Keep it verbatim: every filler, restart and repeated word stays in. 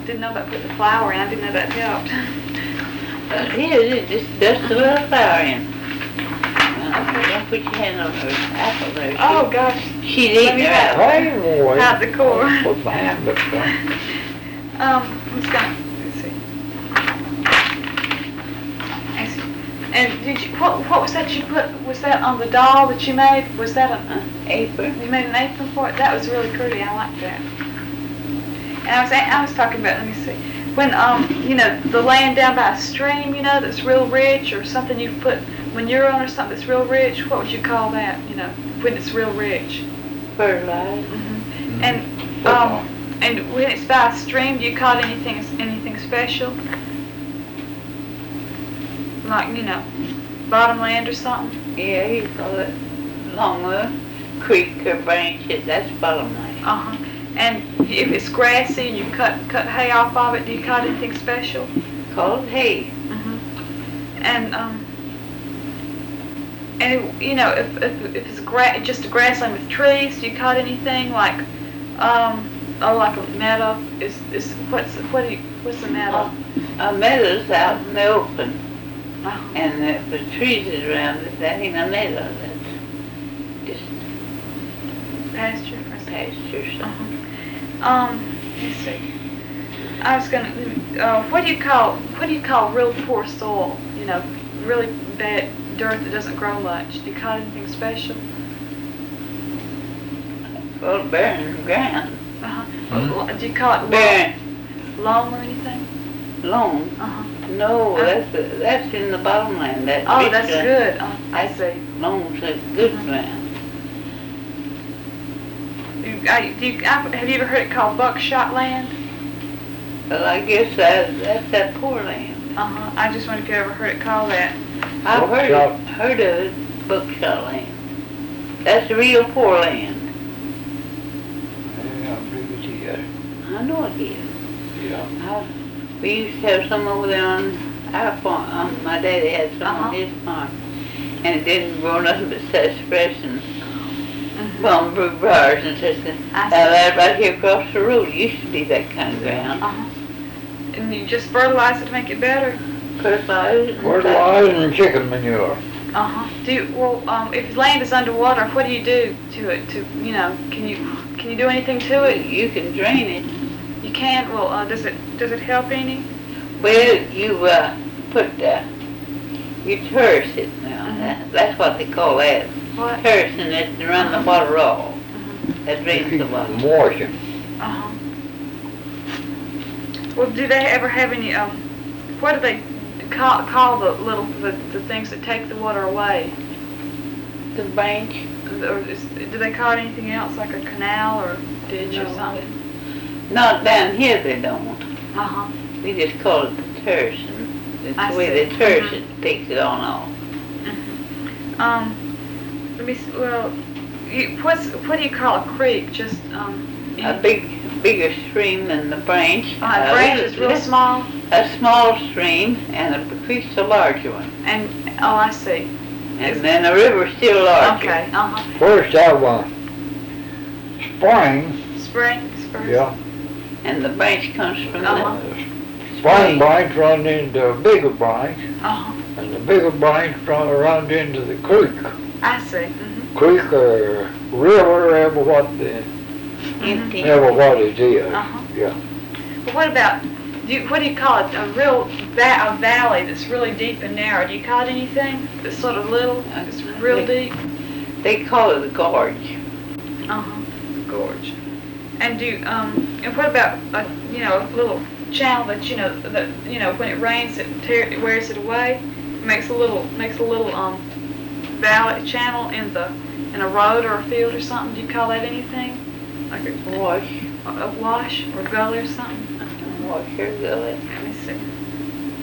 didn't know about putting the flour in. I didn't know that helped. Uh, here, it just dust a little flour in. Uh, don't put your hand on her apple there. Oh gosh. She's eating her apple. I ain't gonna wait. Out the core. Put my hand up there. Um, I'm just gonna, let's see. I see. And did you, what, what was that you put, was that on the doll that you made? Was that an Uh, apron. You made an apron for it? That was really pretty. I like that. And I was I was talking about, let me see, when um you know the land down by a stream, you know, that's real rich, or something you put manure on or something that's real rich. What would you call that? You know, when it's real rich. Fertilizer. Mm-hmm. And um and when it's by a stream, do you call it anything anything special? Like, you know, bottomland or something? Yeah, you call it along the creek or branches. That's bottomland. Uh huh. And if it's grassy and you cut cut hay off of it, do you call it anything special? Call it hay. Mm-hmm. And um, and it, you know, if if, if it's gra- just a grassland with trees, do you call it anything like um, oh, like a meadow? Is is what's what do you what's a meadow? A meadow's out in the open, Uh-huh. and if the trees is around it, that ain't a meadow. That's just Pasture. Or pasture or something. Uh-huh. Um, let's see. I was gonna. Uh, what do you call what do you call real poor soil? You know, really bad dirt that doesn't grow much. Do you call it anything special? Well, barren ground. Uh huh. Hmm? Do you call it Barren. loam or anything? Loam. Uh huh. No, Uh, that's that's in the bottomland. That Oh, rich that's land. good. Uh, I see. Loam's a good Mhm. ground. You, I, do you, I, have you ever heard it called buckshot land? Well, I guess that that's that poor land. Uh huh. I just wondered if you ever heard it called that. I've heard Buckshot. it, heard of it, buckshot land. That's the real poor land. Yeah, I believe it is. I know it is. Yeah. I, we used to have some over there on our farm. Um, my daddy had some Uh-huh. on his farm, and it didn't grow nothing but sassafras and Mm-hmm. bamboo briars and such. things. I Now see. that right here across the road used to be that kind of ground. Uh huh. And you just fertilize it to make it better. Fertilized. Fertilizer and chicken manure. Uh huh. Do you, well, um, if land is underwater, what do you do to it? To you know, can you can you do anything to it? You can drain it. You can't. Well, uh, does it does it help any? Well, you uh, put uh, you terrace it now. Mhm. That, that's what they call that. What? Terracing it to run the water off. Uh That drains Keep the water. from washing. huh. Well, do they ever have any um? What do they call call the little the, the things that take the water away? The branch. Or is, do they call it anything else, like a canal or ditch or No. something? Not down here they don't. Uh huh. We just call it the terracing. It's I the way see. they terrace Mhm. it, takes it on off. Mm-hmm. Um, let me. s- Well, you, what's what do you call a creek? Just um. A big, bigger stream than the branch. Uh, a branch is real little- small, A small stream, and a creek's a larger one. and oh, I see. And then the river's still larger. Okay. Uh huh. First I want spring, Spring. Spring. yeah. And the branch comes from Uh-huh. the Spring branch run into a bigger branch, Uh huh. and the bigger branch run, runs into the creek. I see. Mm-hmm. Creek or river, ever what the, empty. ever what it is. Uh huh. Yeah. Well, what about? Do you, what do you call it? A real va- a valley that's really deep and narrow. Do you call it anything that's sort of little? It's real deep. They call it a gorge. Uh huh. Gorge. And do um and what about a you know a little channel that you know that you know when it rains it, tear, it wears it away, makes a little makes a little um valley channel in the in a road or a field or something. Do you call that anything? Like a, Wash. a wash or gully or something? Wash your gully. Let me see.